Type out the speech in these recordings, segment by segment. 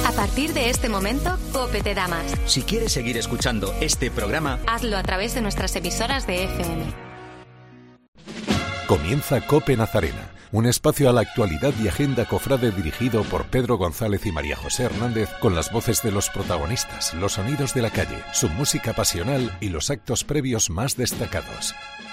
A partir de este momento, COPE te da más. Si quieres seguir escuchando este programa, hazlo a través de nuestras emisoras de FM. Comienza COPE Nazarena, un espacio a la actualidad y agenda cofrade dirigido por Pedro González y María José Hernández, con las voces de los protagonistas, los sonidos de la calle, su música pasional y los actos previos más destacados.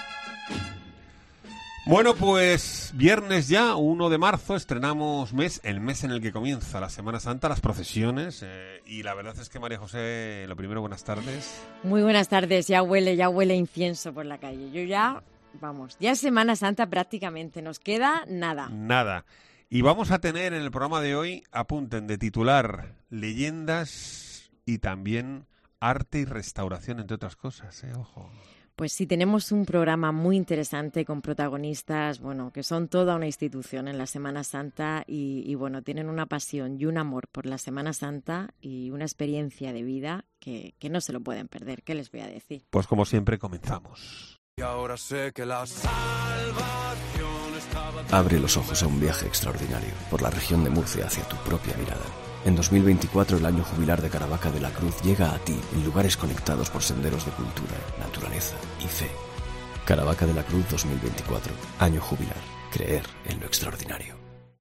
Bueno, pues viernes ya, 1 de marzo, estrenamos el mes en el que comienza la Semana Santa, las procesiones, y la verdad es que, María José, lo primero, buenas tardes. Muy buenas tardes, ya huele incienso por la calle. Ya es Semana Santa prácticamente, nos queda nada. Nada. Y vamos a tener en el programa de hoy, apunten, de titular, leyendas y también arte y restauración, entre otras cosas, ojo. Pues sí, tenemos un programa muy interesante con protagonistas, que son toda una institución en la Semana Santa y tienen una pasión y un amor por la Semana Santa y una experiencia de vida que no se lo pueden perder. ¿Qué les voy a decir? Pues como siempre, comenzamos. Y ahora sé que la salvación estaba... Abre los ojos a un viaje extraordinario por la región de Murcia hacia tu propia mirada. En 2024, el año jubilar de Caravaca de la Cruz llega a ti en lugares conectados por senderos de cultura, naturaleza y fe. Caravaca de la Cruz 2024, año jubilar. Creer en lo extraordinario.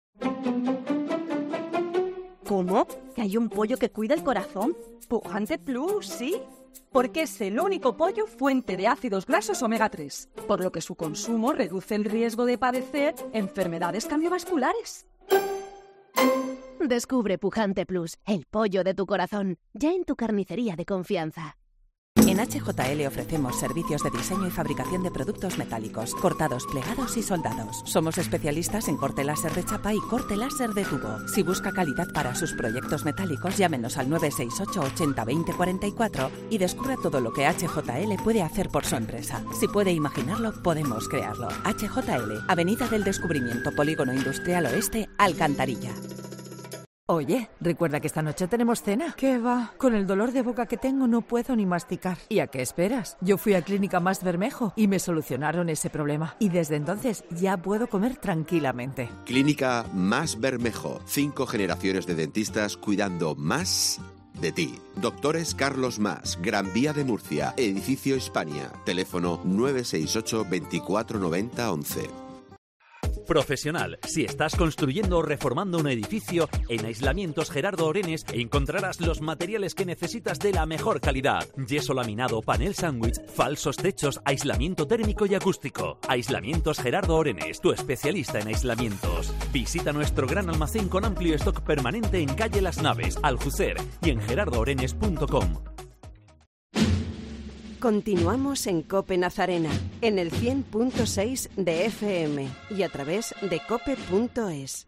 ¿Cómo? ¿Que hay un pollo que cuida el corazón? Pujante Plus, sí. Porque es el único pollo fuente de ácidos grasos omega 3, por lo que su consumo reduce el riesgo de padecer enfermedades cardiovasculares. Descubre Pujante Plus, el pollo de tu corazón, ya en tu carnicería de confianza. En HJL ofrecemos servicios de diseño y fabricación de productos metálicos, cortados, plegados y soldados. Somos especialistas en corte láser de chapa y corte láser de tubo. Si busca calidad para sus proyectos metálicos, llámenos al 968 80 20 44 y descubra todo lo que HJL puede hacer por su empresa. Si puede imaginarlo, podemos crearlo. HJL, Avenida del Descubrimiento, Polígono Industrial Oeste, Alcantarilla. Oye, recuerda que esta noche tenemos cena. ¿Qué va? Con el dolor de boca que tengo no puedo ni masticar. ¿Y a qué esperas? Yo fui a Clínica Más Bermejo y me solucionaron ese problema. Y desde entonces ya puedo comer tranquilamente. Clínica Más Bermejo. 5 generaciones de dentistas cuidando más de ti. Doctores Carlos Más, Gran Vía de Murcia, Edificio Hispania. Teléfono 968 24 90 11. Profesional. Si estás construyendo o reformando un edificio, en Aislamientos Gerardo Orenes encontrarás los materiales que necesitas de la mejor calidad. Yeso laminado, panel sándwich, falsos techos, aislamiento térmico y acústico. Aislamientos Gerardo Orenes, tu especialista en aislamientos. Visita nuestro gran almacén con amplio stock permanente en calle Las Naves, Aljucer y en gerardoorenes.com. Continuamos en COPE Nazarena, en el 100.6 de FM y a través de cope.es.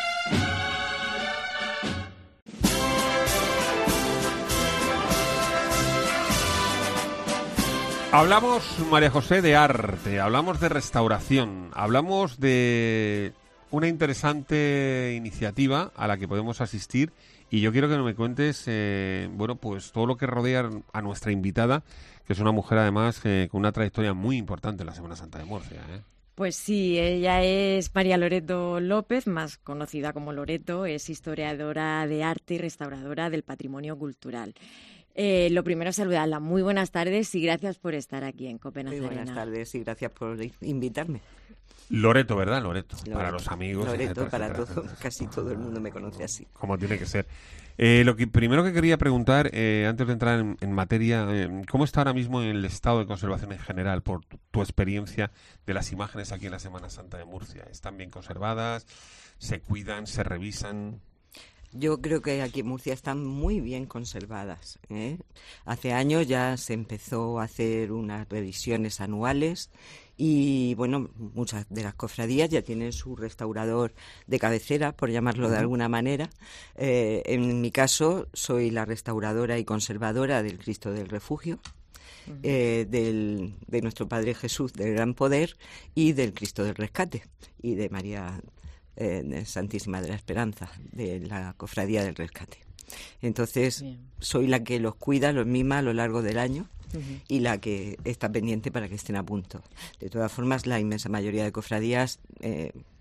Hablamos, María José, de arte, hablamos de restauración, hablamos de una interesante iniciativa a la que podemos asistir y yo quiero que me cuentes, pues todo lo que rodea a nuestra invitada, que es una mujer además con una trayectoria muy importante en la Semana Santa de Murcia, Pues sí, ella es María Loreto López, más conocida como Loreto, es historiadora de arte y restauradora del patrimonio cultural. Lo primero es saludarla. Muy buenas tardes y gracias por estar aquí en COPE Nazarena. Muy buenas tardes y gracias por invitarme. Loreto, ¿verdad? Loreto, para los amigos. Loreto, para todo, casi todo el mundo me conoce así. Como tiene que ser. Primero que quería preguntar, antes de entrar en materia, ¿cómo está ahora mismo el estado de conservación en general, por tu experiencia de las imágenes aquí en la Semana Santa de Murcia? ¿Están bien conservadas? ¿Se cuidan? ¿Se revisan? Yo creo que aquí en Murcia están muy bien conservadas, Hace años ya se empezó a hacer unas revisiones anuales y, muchas de las cofradías ya tienen su restaurador de cabecera, por llamarlo de alguna manera. En mi caso, soy la restauradora y conservadora del Cristo del Refugio, de nuestro Padre Jesús del Gran Poder y del Cristo del Rescate y de María Santísima de la Esperanza, de la Cofradía del Rescate. Entonces, soy la que los cuida, los mima a lo largo del año y la que está pendiente para que estén a punto. De todas formas, la inmensa mayoría de cofradías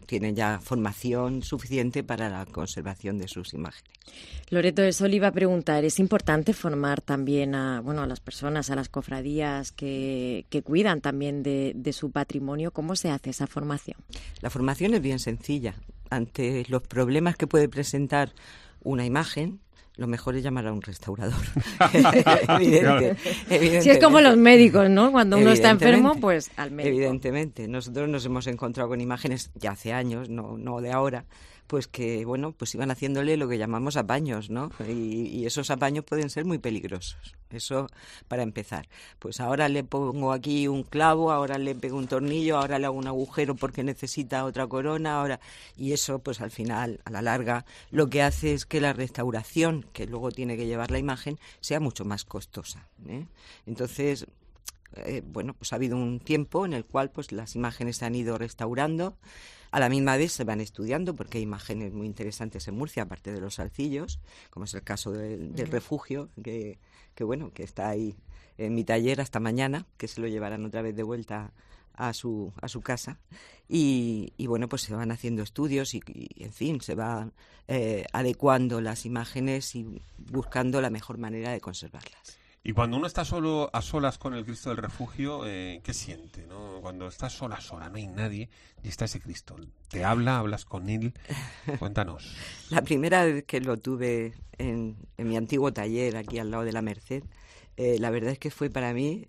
tienen ya formación suficiente para la conservación de sus imágenes. Loreto, eso le iba a preguntar. ¿Es importante formar también a las personas, a las cofradías que cuidan también de su patrimonio? ¿Cómo se hace esa formación? La formación es bien sencilla. Ante los problemas que puede presentar una imagen, lo mejor es llamar a un restaurador. Evidentemente. Si es como los médicos, ¿no? Cuando uno está enfermo, pues al médico. Evidentemente. Nosotros nos hemos encontrado con imágenes ya hace años, no de ahora, pues que, pues iban haciéndole lo que llamamos apaños, ¿no? Y esos apaños pueden ser muy peligrosos. Eso para empezar. Pues ahora le pongo aquí un clavo, ahora le pego un tornillo, ahora le hago un agujero porque necesita otra corona, y eso, pues al final, a la larga, lo que hace es que la restauración, que luego tiene que llevar la imagen, sea mucho más costosa, ¿eh? Entonces, pues ha habido un tiempo en el cual pues las imágenes se han ido restaurando. A la misma vez se van estudiando porque hay imágenes muy interesantes en Murcia, aparte de los arcillos, como es el caso del refugio, que está ahí en mi taller hasta mañana, que se lo llevarán otra vez de vuelta a su casa. Y pues se van haciendo estudios y en fin, se van adecuando las imágenes y buscando la mejor manera de conservarlas. Y cuando uno está solo, a solas con el Cristo del Refugio, ¿qué siente, no? Cuando estás sola, no hay nadie, y está ese Cristo. ¿Te hablas con él? Cuéntanos. La primera vez que lo tuve en mi antiguo taller, aquí al lado de la Merced, la verdad es que fue para mí,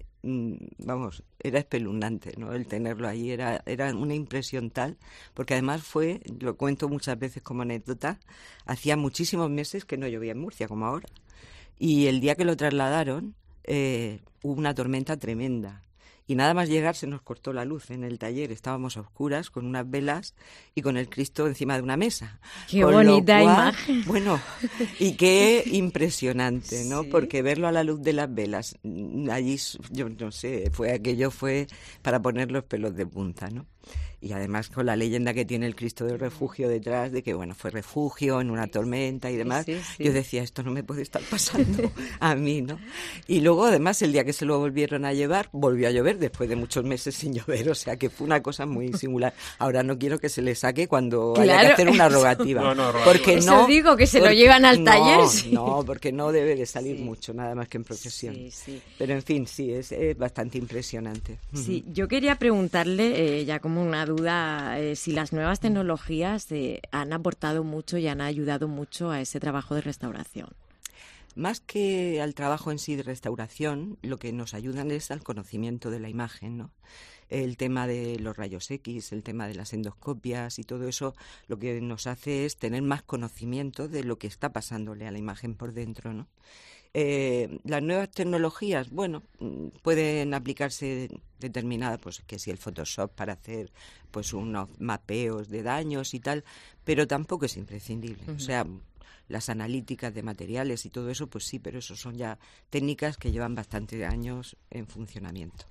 era espeluznante, ¿no? El tenerlo allí era una impresión tal, porque además lo cuento muchas veces como anécdota, hacía muchísimos meses que no llovía en Murcia, como ahora. Y el día que lo trasladaron hubo una tormenta tremenda. Y nada más llegar se nos cortó la luz en el taller. Estábamos a oscuras con unas velas y con el Cristo encima de una mesa. ¡Qué bonita imagen! Bueno, y qué impresionante, ¿no? Sí. Porque verlo a la luz de las velas, allí, yo no sé, fue para poner los pelos de punta, ¿no? Y además con la leyenda que tiene el Cristo del Refugio detrás, de que fue refugio en una tormenta y demás. Sí. Yo decía, esto no me puede estar pasando a mí, ¿no? Y luego además el día que se lo volvieron a llevar, volvió a llover después de muchos meses sin llover, o sea que fue una cosa muy singular. Ahora no quiero que se le saque cuando haya que hacer una rogativa. Porque eso digo, que se lo llevan al taller. No, porque no debe de salir mucho, nada más que en procesión. Sí. Pero en fin, sí, es bastante impresionante. Sí, yo quería preguntarle, ya como una duda, si las nuevas tecnologías han aportado mucho y han ayudado mucho a ese trabajo de restauración. Más que al trabajo en sí de restauración, lo que nos ayudan es al conocimiento de la imagen, ¿no? El tema de los rayos X, el tema de las endoscopias y todo eso, lo que nos hace es tener más conocimiento de lo que está pasándole a la imagen por dentro, ¿no? Las nuevas tecnologías, pueden aplicarse determinadas, pues que si el Photoshop para hacer pues unos mapeos de daños y tal, pero tampoco es imprescindible. O sea, las analíticas de materiales y todo eso, pues sí, pero eso son ya técnicas que llevan bastantes años en funcionamiento.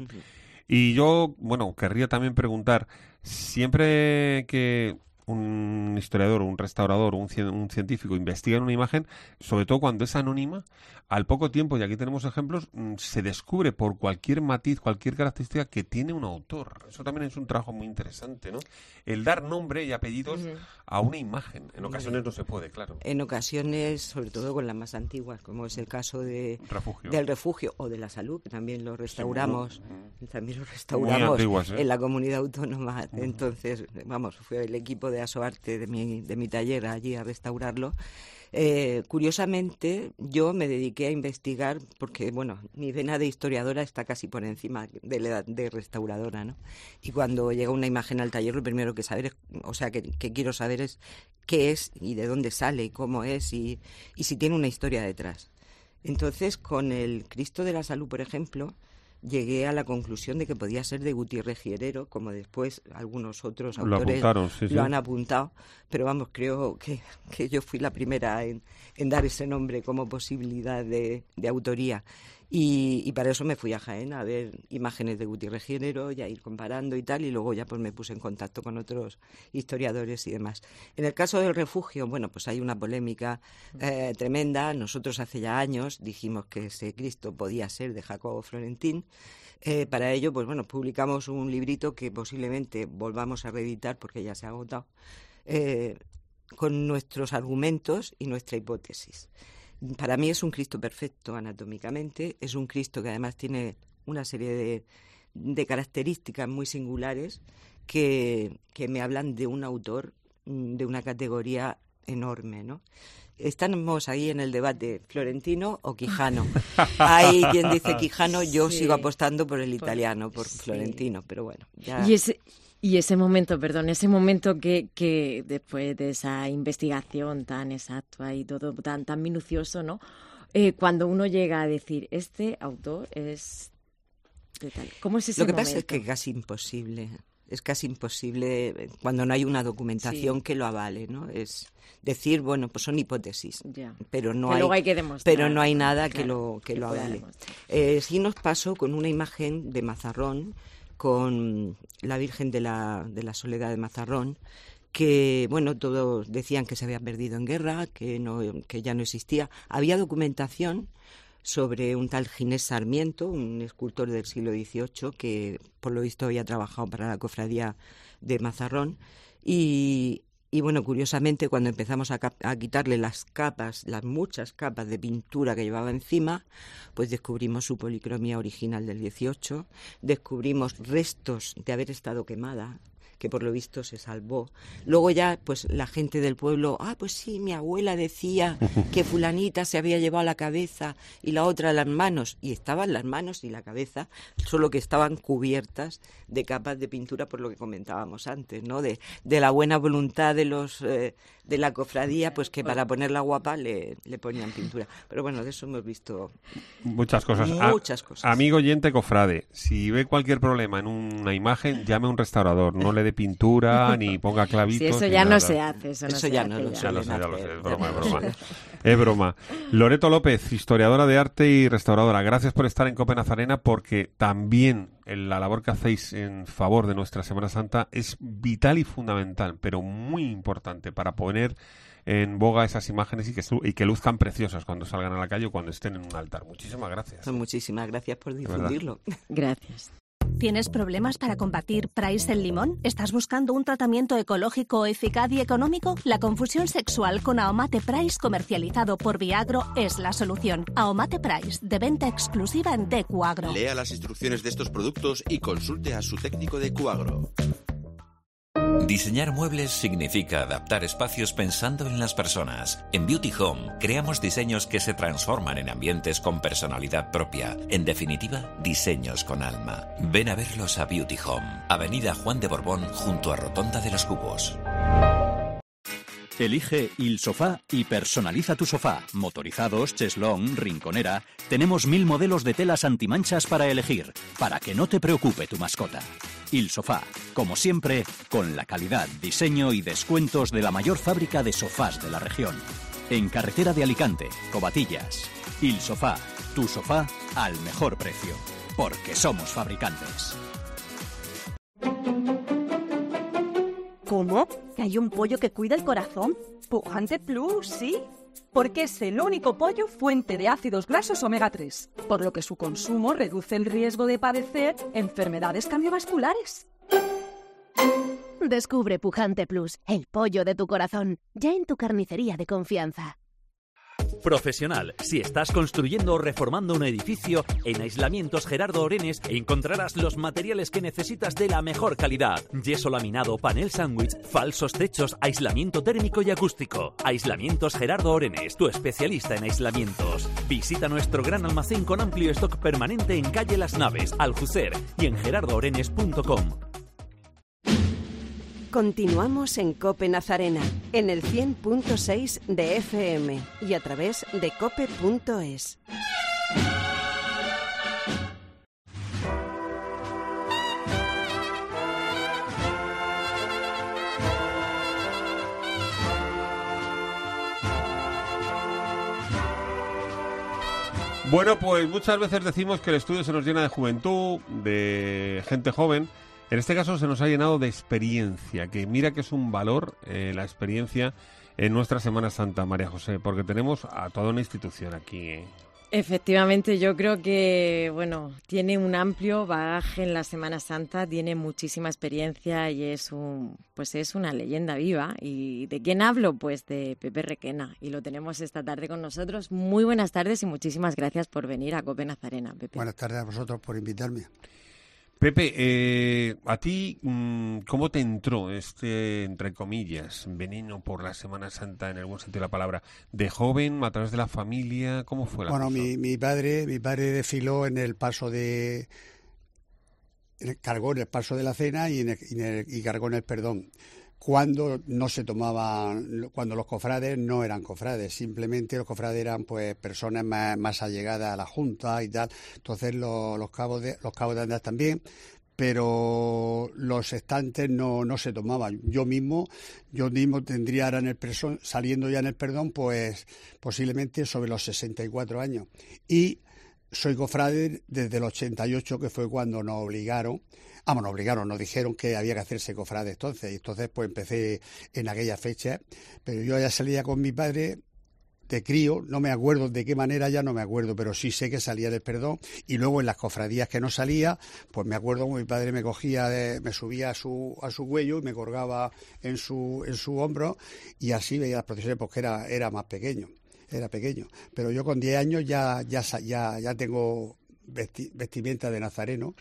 Y yo, querría también preguntar, siempre que un historiador, un restaurador, un científico investiga en una imagen, sobre todo cuando es anónima, al poco tiempo, y aquí tenemos ejemplos, se descubre por cualquier matiz, cualquier característica que tiene un autor. Eso también es un trabajo muy interesante, ¿no? El dar nombre y apellidos a una imagen. En ocasiones no se puede, claro. En ocasiones, sobre todo con las más antiguas, como es el caso del refugio o de la salud, que también lo restauramos, muy antiguas, en la comunidad autónoma. Entonces, fue el equipo de Asoarte de mi taller allí a restaurarlo. Curiosamente, yo me dediqué a investigar porque, mi vena de historiadora está casi por encima de la edad de restauradora, ¿no? Y cuando llega una imagen al taller, lo primero que saber que quiero saber es qué es y de dónde sale y cómo es y si tiene una historia detrás. Entonces, con el Cristo de la Salud, por ejemplo, llegué a la conclusión de que podía ser de Gutiérrez Gierero, como después algunos otros autores lo han apuntado, pero vamos, creo que yo fui la primera en dar ese nombre como posibilidad de autoría. Y para eso me fui a Jaén a ver imágenes de Gutiérrez Género y a ir comparando y tal, y luego ya pues me puse en contacto con otros historiadores y demás. En el caso del refugio, bueno, pues hay una polémica tremenda. Nosotros hace ya años dijimos que ese Cristo podía ser de Jacobo Florentín. Para ello, pues bueno, publicamos un librito que posiblemente volvamos a reeditar porque ya se ha agotado, con nuestros argumentos y nuestra hipótesis. Para mí es un Cristo perfecto anatómicamente, es un Cristo que además tiene una serie de características muy singulares que me hablan de un autor de una categoría enorme, ¿no? Estamos ahí en el debate, ¿Florentino o Quijano? Hay quien dice Quijano, yo sigo apostando por el italiano, por Florentino, pero bueno. Ya... Y ese momento que después de esa investigación tan exacta y todo tan minucioso, ¿no? Cuando uno llega a decir, este autor es de tal. ¿Cómo es ese momento? Lo que pasa es que es casi imposible cuando no hay una documentación que lo avale, ¿no? Es decir, bueno, pues son hipótesis, pero no hay que demostrar, pero no hay nada que lo avale. Sí nos pasó con una imagen de Mazarrón, con la Virgen de la Soledad de Mazarrón, que, bueno, todos decían que se había perdido en guerra, que ya no existía. Había documentación sobre un tal Ginés Sarmiento, un escultor del siglo XVIII, que por lo visto había trabajado para la cofradía de Mazarrón, y bueno, curiosamente, cuando empezamos a quitarle las muchas capas de pintura que llevaba encima, pues descubrimos su policromía original del 18, descubrimos restos de haber estado quemada, que por lo visto se salvó. Luego ya, pues la gente del pueblo, pues sí, mi abuela decía que fulanita se había llevado la cabeza y la otra las manos, y estaban las manos y la cabeza, solo que estaban cubiertas de capas de pintura, por lo que comentábamos antes, ¿no? De la buena voluntad de los de la cofradía, pues que para ponerla guapa le ponían pintura. Pero bueno, de eso hemos visto muchas cosas. Amigo oyente cofrade, si ve cualquier problema en una imagen, llame a un restaurador, no le dé pintura ni ponga clavitos. Sí, eso ya no se hace. Eso ya no lo sé, es broma. Es broma. Loreto López, historiadora de arte y restauradora, gracias por estar en COPE Nazarena, porque también la labor que hacéis en favor de nuestra Semana Santa es vital y fundamental, pero muy importante para poner en boga esas imágenes y que luzcan preciosas cuando salgan a la calle o cuando estén en un altar. Muchísimas gracias. Muchísimas gracias por difundirlo. Gracias. ¿Tienes problemas para combatir Price el limón? ¿Estás buscando un tratamiento ecológico, eficaz y económico? La confusión sexual con Ahomate Price, comercializado por Viagro, es la solución. Ahomate Price, de venta exclusiva en Decuagro. Lea las instrucciones de estos productos y consulte a su técnico de Decuagro. Diseñar muebles significa adaptar espacios pensando en las personas. En Beauty Home creamos diseños que se transforman en ambientes con personalidad propia. En definitiva, diseños con alma. Ven a verlos a Beauty Home, Avenida Juan de Borbón, junto a Rotonda de los Cubos. Elige Il Sofá y personaliza tu sofá. Motorizados, cheslón, rinconera. Tenemos 1000 modelos de telas antimanchas para elegir, para que no te preocupe tu mascota. Il Sofá, como siempre, con la calidad, diseño y descuentos de la mayor fábrica de sofás de la región. En carretera de Alicante, Covatillas. Il Sofá, tu sofá al mejor precio. Porque somos fabricantes. ¿Cómo? ¿Que hay un pollo que cuida el corazón? Pujante Plus, sí. Porque es el único pollo fuente de ácidos grasos omega 3, por lo que su consumo reduce el riesgo de padecer enfermedades cardiovasculares. Descubre Pujante Plus, el pollo de tu corazón, ya en tu carnicería de confianza. Profesional, si estás construyendo o reformando un edificio, en Aislamientos Gerardo Orenes encontrarás los materiales que necesitas de la mejor calidad. Yeso laminado, panel sándwich, falsos techos, aislamiento térmico y acústico. Aislamientos Gerardo Orenes, tu especialista en aislamientos. Visita nuestro gran almacén con amplio stock permanente en calle Las Naves, Aljucer, y en gerardoorenes.com. Continuamos en COPE Nazarena, en el 100.6 de FM y a través de cope.es. Bueno, pues muchas veces decimos que el estudio se nos llena de juventud, de gente joven. En este caso se nos ha llenado de experiencia, que mira que es un valor la experiencia en nuestra Semana Santa, María José, porque tenemos a toda una institución aquí. Efectivamente, yo creo que, bueno, tiene un amplio bagaje en la Semana Santa, tiene muchísima experiencia y es una leyenda viva. ¿Y de quién hablo? Pues de Pepe Requena, y lo tenemos esta tarde con nosotros. Muy buenas tardes y muchísimas gracias por venir a COPE Nazarena, Pepe. Buenas tardes a vosotros por invitarme. Pepe, a ti, ¿cómo te entró este, entre comillas, veneno por la Semana Santa, en el buen sentido de la palabra? ¿De joven, a través de la familia? ¿Cómo fue la cosa? Bueno, mi padre desfiló en el paso cargó en el paso de la cena y cargó en el perdón. Cuando no se tomaban, cuando los cofrades no eran cofrades, simplemente los cofrades eran pues personas más allegadas a la Junta y tal. Entonces los cabos de andas también, pero los estantes no se tomaban. Yo mismo tendría ahora saliendo ya en el perdón, pues posiblemente sobre los 64 años. Y soy cofrade desde el 88, que fue cuando nos obligaron. Nos dijeron que había que hacerse cofrade entonces pues empecé en aquella fecha, pero yo ya salía con mi padre de crío, no me acuerdo de qué manera, ya no me acuerdo, pero sí sé que salía del perdón, y luego en las cofradías que no salía, pues me acuerdo como mi padre me cogía, me subía a su cuello y me colgaba en su hombro, y así veía las procesiones porque era más pequeño. Era pequeño, pero yo con 10 años ya tengo vestimenta de nazareno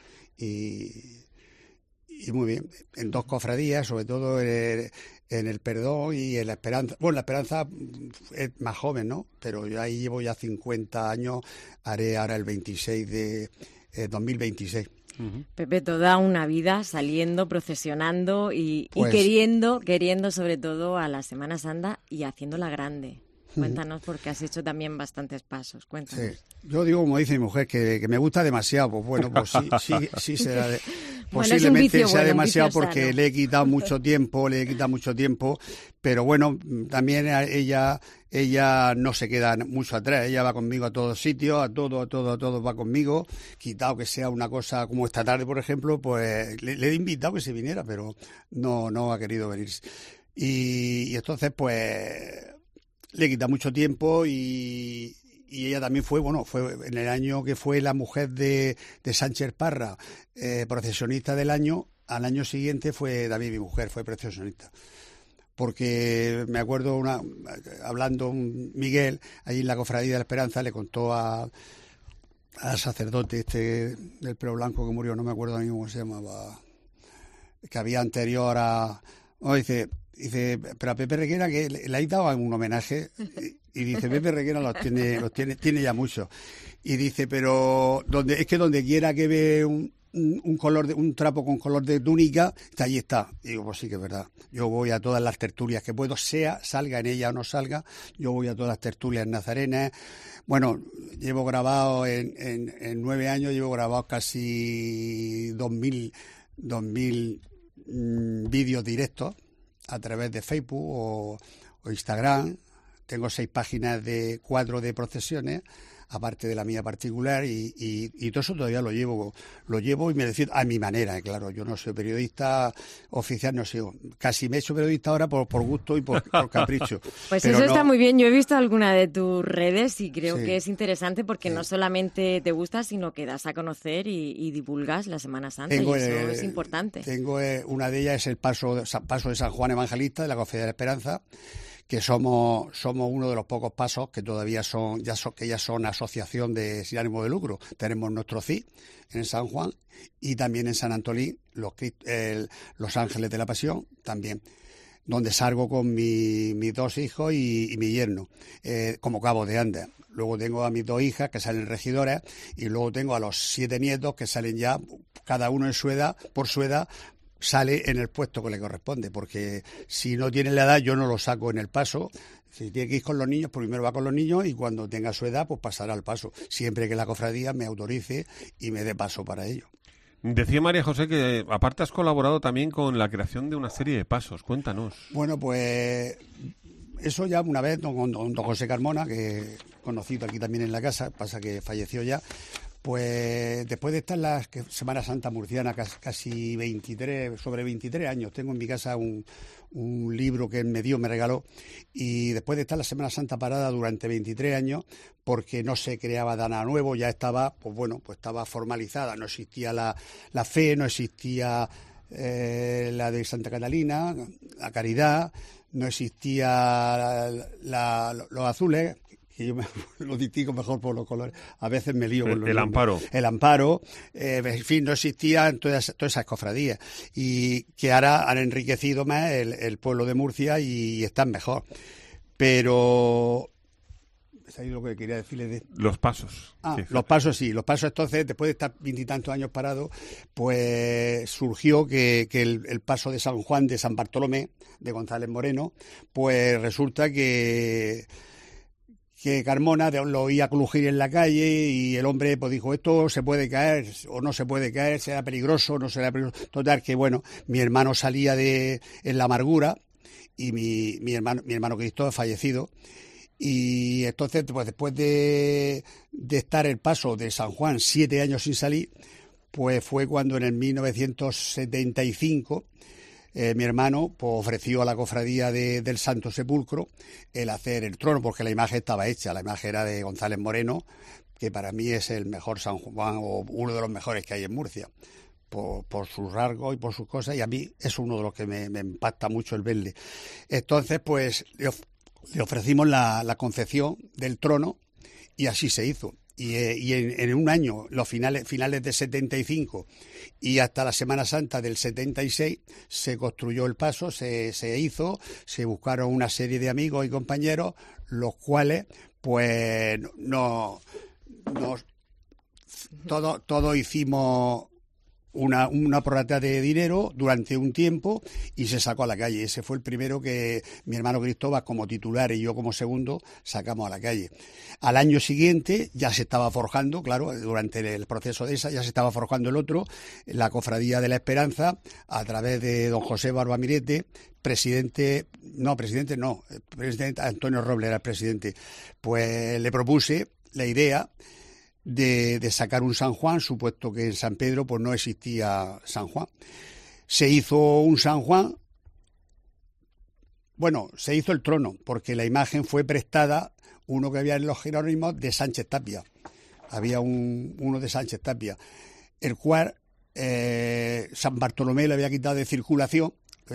y muy bien, en 2 cofradías, sobre todo en el perdón y en la esperanza. Bueno, la esperanza es más joven, ¿no? Pero yo ahí llevo ya 50 años, haré ahora el 26 de 2026. Pepe, toda una vida saliendo, procesionando y queriendo sobre todo a la Semana Santa y haciéndola grande. Cuéntanos, porque has hecho también bastantes pasos. Cuéntanos. Sí. Yo digo, como dice mi mujer, que me gusta demasiado. Pues bueno, pues sí será posiblemente sea demasiado porque le he quitado mucho tiempo, pero bueno, también ella no se queda mucho atrás, ella va conmigo a todos sitios, a todo va conmigo, quitado que sea una cosa como esta tarde, por ejemplo, pues le he invitado que se viniera, pero no ha querido venir. Y entonces, pues le quita mucho tiempo y ella también fue en el año que fue la mujer de Sánchez Parra, procesionista del año. Al año siguiente fue David, mi mujer, fue procesionista. Porque me acuerdo hablando Miguel, allí en la Cofradía de la Esperanza, le contó al sacerdote del pelo blanco que murió, no me acuerdo a mí cómo se llamaba, que había anterior a... Dice, pero a Pepe Requena que le ha dado un homenaje, y dice, Pepe Requena los tiene ya muchos. Y dice, pero donde quiera que ve un trapo con color de túnica, allí está. Y digo, pues sí que es verdad. Yo voy a todas las tertulias que puedo, salga en ella o no salga, yo voy a todas las tertulias nazarenas. Bueno, llevo grabado en 9 años, llevo grabado casi 2000 vídeos directos a través de Facebook o Instagram. Tengo 6 páginas de cuadros de procesiones, aparte de la mía particular, y todo eso todavía lo llevo y me decido a mi manera, claro. Yo no soy periodista oficial, no sé, casi me he hecho periodista ahora por gusto y por capricho. Pues pero eso está muy bien. Yo he visto alguna de tus redes y creo que es interesante porque no solamente te gusta, sino que das a conocer y divulgas la Semana Santa, y eso es importante. Tengo una de ellas, es el paso de San Juan Evangelista de la Cofradía de la Esperanza, que somos uno de los pocos pasos que todavía son asociación sin ánimo de lucro. Tenemos nuestro CID en San Juan y también en San Antolín, los Ángeles de la Pasión también, donde salgo con mis 2 hijos y mi yerno, como cabo de Andes. Luego tengo a mis 2 hijas que salen regidoras y luego tengo a los 7 nietos que salen ya, cada uno por su edad, sale en el puesto que le corresponde, porque si no tiene la edad yo no lo saco en el paso. Si tiene que ir con los niños, primero va con los niños y cuando tenga su edad pues pasará al paso, siempre que la cofradía me autorice y me dé paso para ello. Decía María José que aparte has colaborado también con la creación de una serie de pasos. Cuéntanos. Bueno, pues eso ya una vez con don José Carmona, que conocido aquí también en la casa, pasa que falleció ya. Pues después de estar en la Semana Santa murciana casi 23 años, tengo en mi casa un libro que me regaló, y después de estar la Semana Santa parada durante 23 años, porque no se creaba nada nuevo, ya estaba, pues estaba formalizada, no existía la fe, no existía la de Santa Catalina, la Caridad, no existía los azules, que yo lo distingo mejor por los colores, a veces me lío con los nombres. El Amparo, en fin, no existían todas esas cofradías, y que ahora han enriquecido más el pueblo de Murcia y están mejor. Pero es ahí lo que quería decirles. Los pasos. Sí. Los pasos entonces, después de estar 20 y tantos años parados, pues surgió que el paso de San Juan, de San Bartolomé, de González Moreno, pues resulta que Carmona lo oía crujir en la calle, y el hombre pues dijo, esto se puede caer o no se puede caer, será peligroso, no será peligroso. Total, que bueno, mi hermano salía en la amargura, y mi hermano Cristóbal fallecido, y entonces pues después de estar el paso de San Juan 7 años sin salir, pues fue cuando en el 1975 mi hermano pues ofreció a la cofradía del Santo Sepulcro el hacer el trono, porque la imagen estaba hecha, la imagen era de González Moreno, que para mí es el mejor San Juan, o uno de los mejores que hay en Murcia, por sus rasgos y por sus cosas, y a mí es uno de los que me impacta mucho el verle. Entonces pues le ofrecimos la concepción del trono, y así se hizo. Y en un año, los finales de 75 y hasta la Semana Santa del 76, se construyó el paso, se hizo, se buscaron una serie de amigos y compañeros, los cuales, pues, todos hicimos una prorrata de dinero durante un tiempo, y se sacó a la calle. Ese fue el primero que mi hermano Cristóbal como titular y yo como segundo sacamos a la calle. Al año siguiente ya se estaba forjando, claro, durante el proceso de esa ya se estaba forjando el otro, la Cofradía de la Esperanza, a través de don José Barbamirete, presidente Antonio Robles era el presidente. Pues le propuse la idea de sacar un San Juan, supuesto que en San Pedro pues no existía San Juan. Se hizo un San Juan, se hizo el trono, porque la imagen fue prestada, uno que había en los Jerónimos, de Sánchez Tapia. Había uno de Sánchez Tapia, el cual San Bartolomé le había quitado de circulación,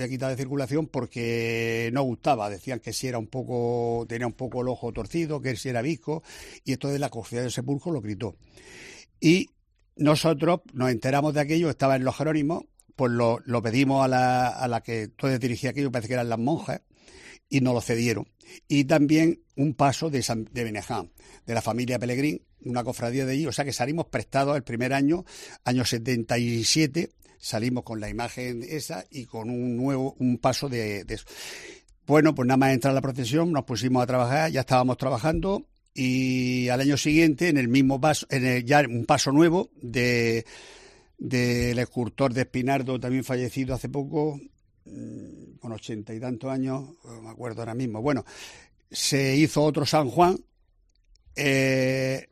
porque no gustaba, decían que si era tenía un poco el ojo torcido, que si era visco, y entonces la Cofradía del Sepulcro lo gritó. Y nosotros nos enteramos de aquello, estaba en los Jerónimos, pues lo pedimos a la que entonces dirigía aquello, parece que eran las monjas, y nos lo cedieron. Y también un paso de Beneján, de la familia Pelegrín, una cofradía de allí, o sea que salimos prestados el primer año 77, salimos con la imagen esa y con un paso de eso. Bueno, pues nada más entrar a la procesión, nos pusimos a trabajar, ya estábamos trabajando, y al año siguiente, en el mismo paso, ya un paso nuevo del escultor de Espinardo, también fallecido hace poco, con 80 y tantos años, no me acuerdo ahora mismo. Bueno, se hizo otro San Juan de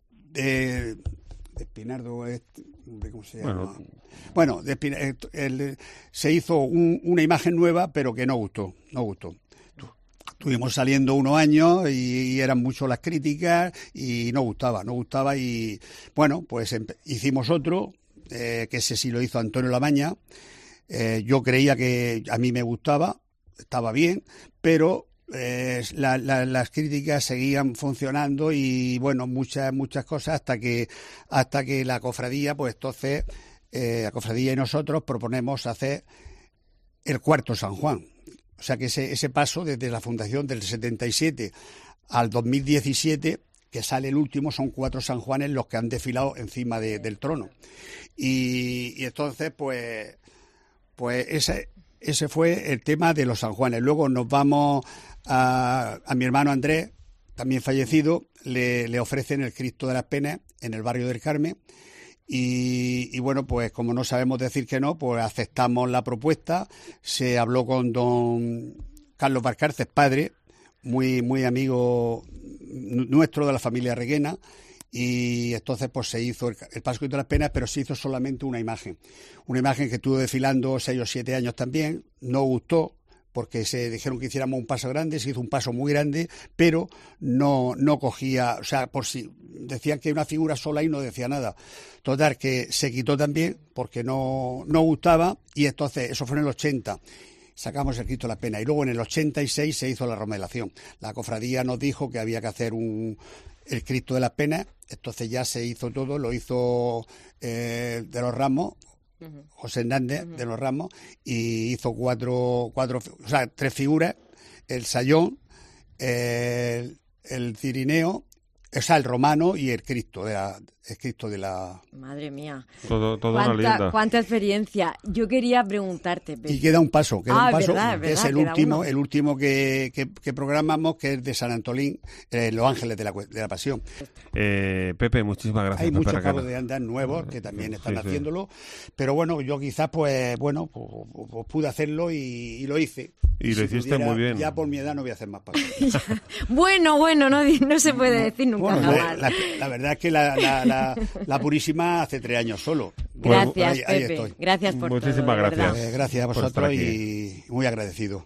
Espinardo, ¿cómo se llama? Bueno, se hizo una imagen nueva, pero que no gustó. Estuvimos saliendo unos años y eran mucho las críticas y no gustaba, y bueno, pues hicimos otro, que ese sí lo hizo Antonio Lamaña. Yo creía que a mí me gustaba, estaba bien, pero las críticas seguían funcionando, y bueno, muchas cosas, hasta que la cofradía, pues entonces la cofradía y nosotros proponemos hacer el cuarto San Juan. O sea que ese paso desde la fundación del 77 al 2017, que sale el último, son 4 San Juanes los que han desfilado encima del trono. Y entonces, pues ese fue el tema de los San Juanes. Luego nos vamos a mi hermano Andrés, también fallecido, le ofrecen el Cristo de las Penas en el barrio del Carmen, y bueno, pues como no sabemos decir que no, pues aceptamos la propuesta. Se habló con don Carlos Valcárcel, padre, muy amigo nuestro, de la familia Reguena, y entonces pues se hizo el Paso de las Penas, pero se hizo solamente una imagen que estuvo desfilando 6 o 7 años también. No gustó porque se dijeron que hiciéramos un paso grande, se hizo un paso muy grande, pero no cogía, o sea, por si decían que una figura sola y no decía nada. Total, que se quitó también porque no gustaba, y entonces eso fue en el 80. Sacamos el Cristo de las Penas, y luego en el 86 se hizo la remodelación. La cofradía nos dijo que había que hacer el Cristo de las Penas, entonces ya se hizo todo, lo hizo de los Ramos, José Hernández de los Ramos, y hizo 3 figuras: el sayón, el cirineo, o sea, el romano y el Cristo de la... Madre mía. Todo una leyenda. Cuánta experiencia. Yo quería preguntarte, Pepe. Y queda un paso, verdad, que es el último que programamos, que es de San Antolín, Los Ángeles de la Pasión. Pepe, muchísimas gracias. Hay muchos cabos de andar nuevos que también están haciéndolo, pero bueno, yo quizás pues pude hacerlo y lo hice. Y lo hiciste muy bien. Ya por mi edad no voy a hacer más pasos. Bueno, no se puede decir nunca jamás. La verdad es que la Purísima hace 3 años solo. Gracias, ahí Pepe. estoy. Gracias por Muchísimas todo. gracias. Gracias a vosotros y muy agradecido.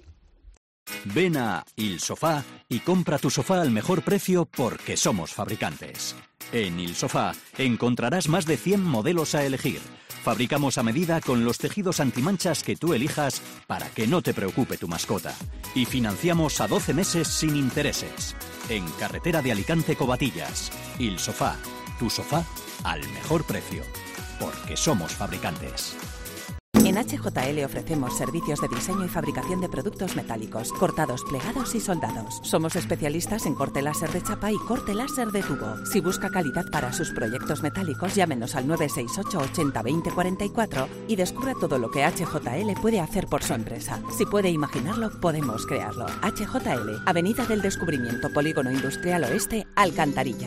Ven a Il Sofá y compra tu sofá al mejor precio porque somos fabricantes. En Il Sofá encontrarás más de 100 modelos a elegir. Fabricamos a medida con los tejidos antimanchas que tú elijas para que no te preocupe tu mascota. Y financiamos a 12 meses sin intereses. En carretera de Alicante Covatillas. Il Sofá. Tu sofá al mejor precio. Porque somos fabricantes. En HJL ofrecemos servicios de diseño y fabricación de productos metálicos, cortados, plegados y soldados. Somos especialistas en corte láser de chapa y corte láser de tubo. Si busca calidad para sus proyectos metálicos, llámenos al 968 80 20 44 y descubra todo lo que HJL puede hacer por su empresa. Si puede imaginarlo, podemos crearlo. HJL, Avenida del Descubrimiento, Polígono Industrial Oeste, Alcantarilla.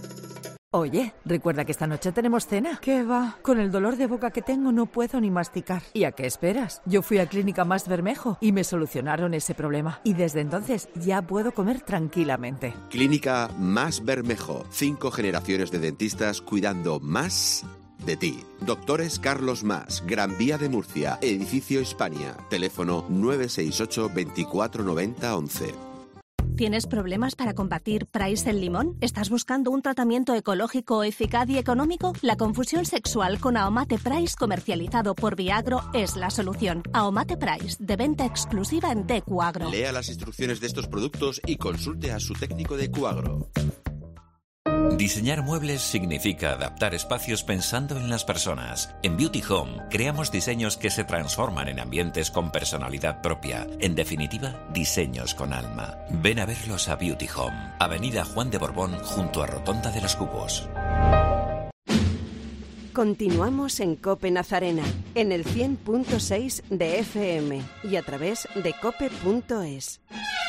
Oye, ¿recuerda que esta noche tenemos cena? ¿Qué va? Con el dolor de boca que tengo no puedo ni masticar. ¿Y a qué esperas? Yo fui a Clínica Más Bermejo y me solucionaron ese problema. Y desde entonces ya puedo comer tranquilamente. Clínica Más Bermejo. 5 generaciones de dentistas cuidando más de ti. Doctores Carlos Más, Gran Vía de Murcia, Edificio Hispania. Teléfono 968 24 90 11. ¿Tienes problemas para combatir Price el limón? ¿Estás buscando un tratamiento ecológico, eficaz y económico? La confusión sexual con Aomate Price, comercializado por Viagro, es la solución. Aomate Price, de venta exclusiva en Decuagro. Lea las instrucciones de estos productos y consulte a su técnico de Cuagro. Diseñar muebles significa adaptar espacios pensando en las personas. En Beauty Home creamos diseños que se transforman en ambientes con personalidad propia. En definitiva, diseños con alma. Ven a verlos a Beauty Home, Avenida Juan de Borbón, junto a Rotonda de los Cubos. Continuamos en COPE Nazarena, en el 100.6 de FM y a través de cope.es.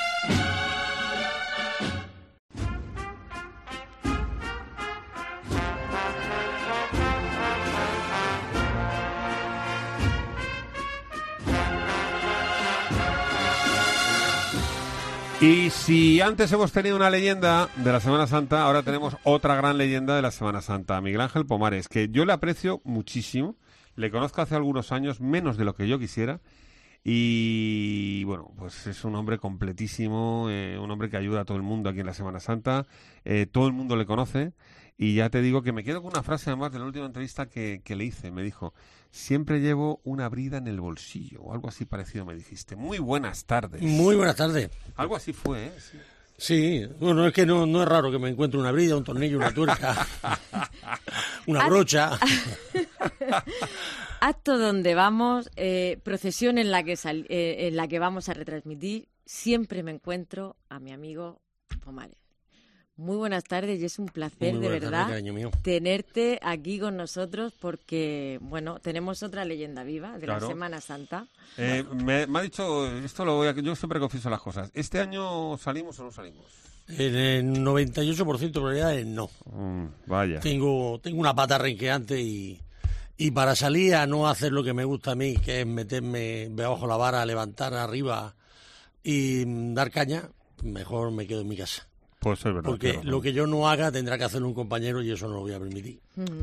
Y si antes hemos tenido una leyenda de la Semana Santa, ahora tenemos otra gran leyenda de la Semana Santa, Miguel Ángel Pomares, que yo le aprecio muchísimo, le conozco hace algunos años, menos de lo que yo quisiera, y bueno, pues es un hombre completísimo, un hombre que ayuda a todo el mundo aquí en la Semana Santa, todo el mundo le conoce, y ya te digo que me quedo con una frase además de la última entrevista que le hice, me dijo: siempre llevo una brida en el bolsillo, o algo así parecido me dijiste. Muy buenas tardes. Muy buenas tardes. Algo así fue, ¿eh? Sí, bueno, es que no es raro que me encuentre una brida, un tornillo, una tuerca, una brocha. Acto donde vamos, procesión en la que vamos a retransmitir, siempre me encuentro a mi amigo Pomares. Muy buenas tardes y es un placer de verdad tenerte aquí con nosotros porque, bueno, tenemos otra leyenda viva de la Semana Santa. Me ha dicho, yo siempre confieso las cosas, ¿este año salimos o no salimos? En el 98% de probabilidades no. Vaya. Tengo una pata renqueante y para salir a no hacer lo que me gusta a mí, que es meterme debajo la vara, levantar arriba y dar caña, mejor me quedo en mi casa. Puede ser verdad. Porque lo que yo no haga tendrá que hacerlo un compañero y eso no lo voy a permitir.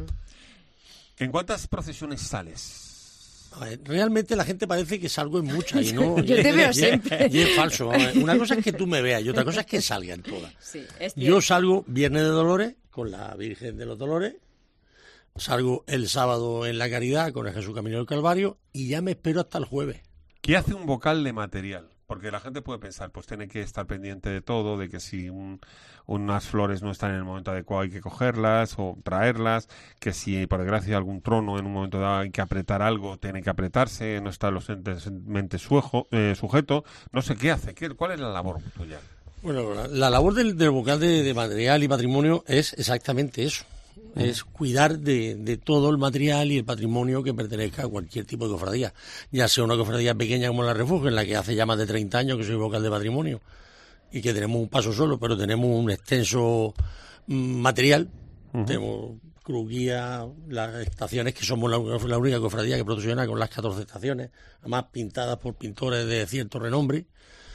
¿En cuántas procesiones sales? A ver, realmente la gente parece que salgo en muchas y no. Yo te veo siempre. Y es falso. Una cosa es que tú me veas y otra cosa es que salga en todas. Sí, es yo salgo Viernes de Dolores con la Virgen de los Dolores, salgo el sábado en la Caridad con el Jesús Camino del Calvario y ya me espero hasta el jueves. ¿Qué hace un vocal de material? Porque la gente puede pensar, pues tiene que estar pendiente de todo, de que si unas flores no están en el momento adecuado hay que cogerlas o traerlas, que si por desgracia algún trono en un momento dado hay que apretar algo, tiene que apretarse, no está lo suficientemente sujeto, no sé qué hace, ¿cuál es la labor tuya? Bueno, la labor del vocal de material y patrimonio es exactamente eso. Es cuidar de todo el material y el patrimonio que pertenezca a cualquier tipo de cofradía, ya sea una cofradía pequeña como la Refugio, en la que hace ya más de 30 años que soy vocal de patrimonio y que tenemos un paso solo, pero tenemos un extenso material, tenemos cruguía, las estaciones, que somos la única cofradía que procesiona con las 14 estaciones, además pintadas por pintores de cierto renombre,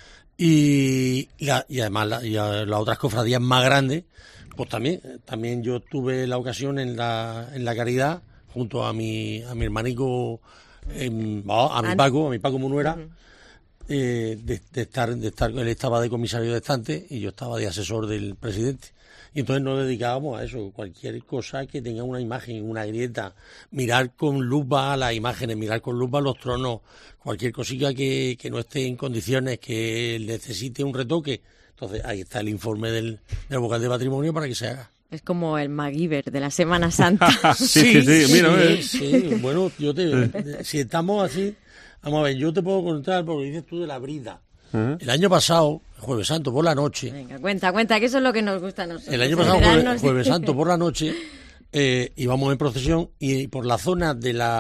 y además las otras cofradías más grandes. Pues también yo tuve la ocasión en la Caridad, junto a mi hermanico, a mi Paco Munuera, de estar, él estaba de comisario de estante y yo estaba de asesor del presidente. Y entonces nos dedicábamos a eso, cualquier cosa que tenga una imagen, una grieta, mirar con lupa las imágenes, mirar con lupa los tronos, cualquier cosilla que no esté en condiciones, que necesite un retoque. Entonces ahí está el informe del vocal de patrimonio para que se haga. Es como el MacGyver de la Semana Santa. Sí, mira. Sí. Bueno, si estamos así, vamos a ver, yo te puedo contar porque dices tú de la brida. El año pasado, Jueves Santo por la noche. Venga, cuenta, que eso es lo que nos gusta a nosotros. El año pasado, Jueves Santo por la noche, íbamos en procesión y por la zona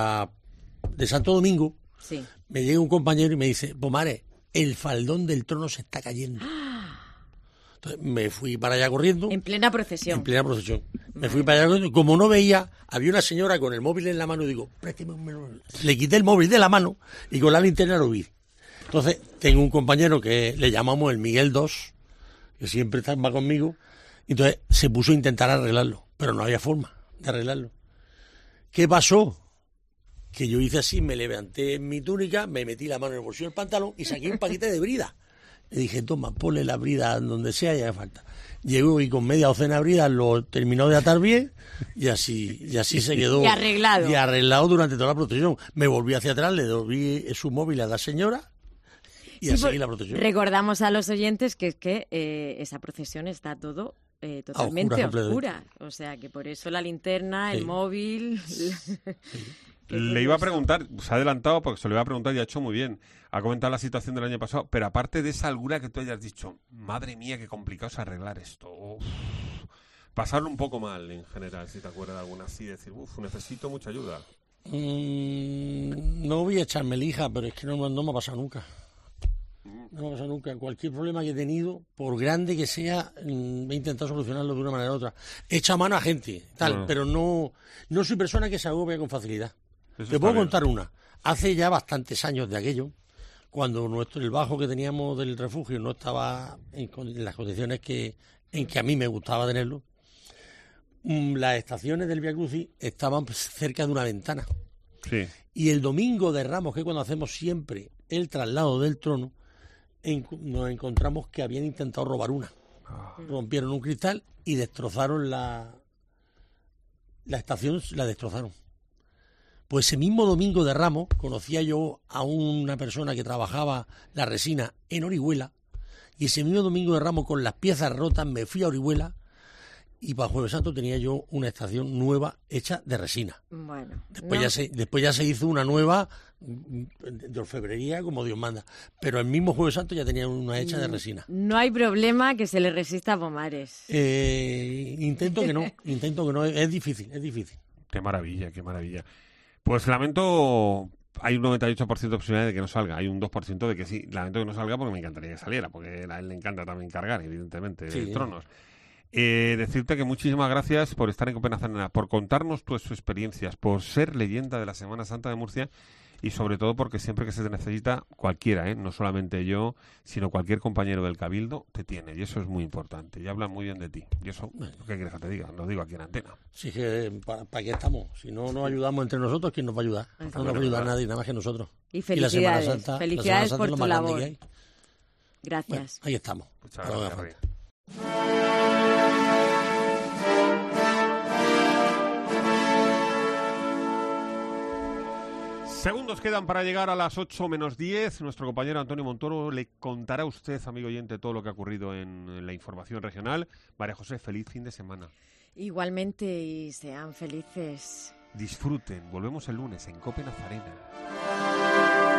de Santo Domingo, me llega un compañero y me dice, Pomares, el faldón del trono se está cayendo. Entonces me fui para allá corriendo. En plena procesión. Me fui para allá corriendo. Como no veía, había una señora con el móvil en la mano y digo, présteme un móvil. Le quité el móvil de la mano y con la linterna lo vi. Entonces tengo un compañero que le llamamos el Miguel 2, que siempre va conmigo. Entonces se puso a intentar arreglarlo, pero no había forma de arreglarlo. ¿Qué pasó? Que yo hice así, me levanté en mi túnica, me metí la mano en el bolsillo del pantalón y saqué un paquete de brida. Le dije, toma, ponle la brida donde sea y haga falta. Llegó y con media docena de bridas lo terminó de atar bien y así se quedó. Y arreglado durante toda la procesión. Me volví hacia atrás, le devolví su móvil a la señora y así la procesión. Recordamos a los oyentes que es que esa procesión está todo totalmente oscura. O sea, que por eso la linterna, el móvil... Le iba a preguntar, se ha adelantado porque se lo iba a preguntar y ha hecho muy bien. Ha comentado la situación del año pasado, pero aparte de esa alguna que tú hayas dicho, madre mía, qué complicado es arreglar esto. Pasarlo un poco mal en general, si te acuerdas de alguna así, decir, necesito mucha ayuda. No voy a echarme lija, pero es que no me ha pasado nunca. No me ha pasado nunca. Cualquier problema que he tenido, por grande que sea, he intentado solucionarlo de una manera u otra. He echado mano a gente, pero no soy persona que se agobia con facilidad. Te puedo contar una. Hace ya bastantes años de aquello, cuando el bajo que teníamos del refugio no estaba en las condiciones en que a mí me gustaba tenerlo, las estaciones del Vía Crucis estaban cerca de una ventana. Sí. Y el domingo de Ramos, que es cuando hacemos siempre el traslado del trono, nos encontramos que habían intentado robar una. Rompieron un cristal y destrozaron la estación, la destrozaron. Pues ese mismo domingo de Ramos conocía yo a una persona que trabajaba la resina en Orihuela y ese mismo domingo de Ramos con las piezas rotas me fui a Orihuela y para Jueves Santo tenía yo una estación nueva hecha de resina. Bueno, después ya se hizo una nueva de orfebrería como Dios manda, pero el mismo Jueves Santo ya tenía una hecha de resina. No hay problema que se le resista a Pomares. Intento que no, es difícil. Qué maravilla. Pues lamento, hay un 98% de posibilidad de que no salga, hay un 2% de que sí. Lamento que no salga porque me encantaría que saliera, porque a él le encanta también cargar, evidentemente, tronos. Decirte que muchísimas gracias por estar en Cope Nazarena, por contarnos tus experiencias, por ser leyenda de la Semana Santa de Murcia y sobre todo porque siempre que se te necesita, cualquiera, no solamente yo, sino cualquier compañero del Cabildo te tiene, y eso es muy importante, y hablan muy bien de ti, y eso, ¿qué quieres que te diga? Lo digo aquí en antena. Sí, que ¿para qué estamos? Si no nos ayudamos entre nosotros, ¿quién nos va a ayudar? No nos va a ayudar nadie, nada más que nosotros. Y felicidades, felicidades por tu labor. Gracias. Bueno, ahí estamos. Muchas gracias. Segundos quedan para llegar a las 8 menos 10. Nuestro compañero Antonio Montoro le contará a usted, amigo oyente, todo lo que ha ocurrido en la información regional. María José, feliz fin de semana. Igualmente, y sean felices. Disfruten. Volvemos el lunes en COPE Nazarena.